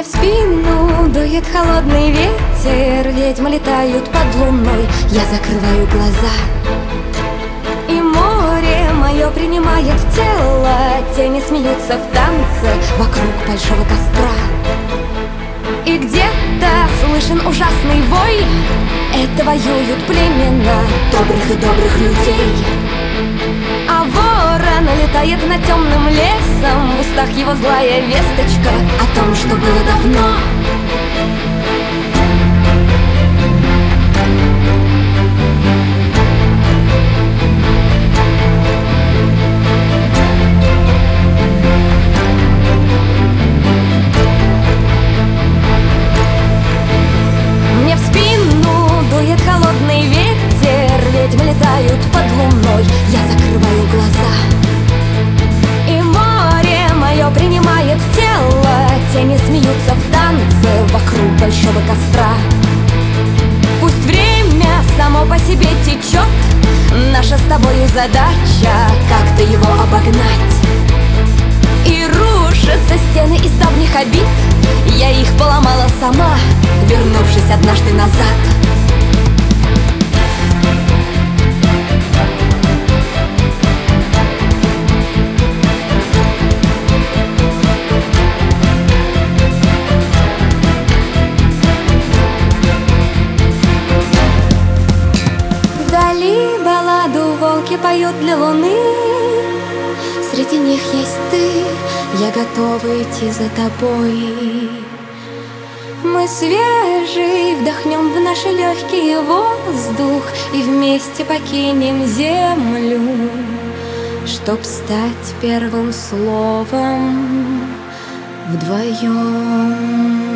Мне в спину дует холодный ветер, ведьмы летают под луной, я закрываю глаза. И море мое принимает в тело, тени смеются в танце вокруг большого костра. И где-то слышен ужасный вой, это воюют племена добрых людей. А ворон летает над темным лесом, в устах его злая весточка о том, что было давно. Мне в спину дует холодный ветер, ведьмы летают под луной, я закрываю глаза. И море мое принимает в тело, тени смеются в танце вокруг большого костра. Пусть время само по себе течет, наша с тобою задача как-то его обогнать. И рушатся стены из давних обид, я их поломала сама, вернувшись однажды назад. Вдали балладу волки поют для луны, среди них есть ты, я готова идти за тобой. Мы свежий, вдохнем в наши легкие воздух и вместе покинем землю, чтоб стать первым словом вдвоем.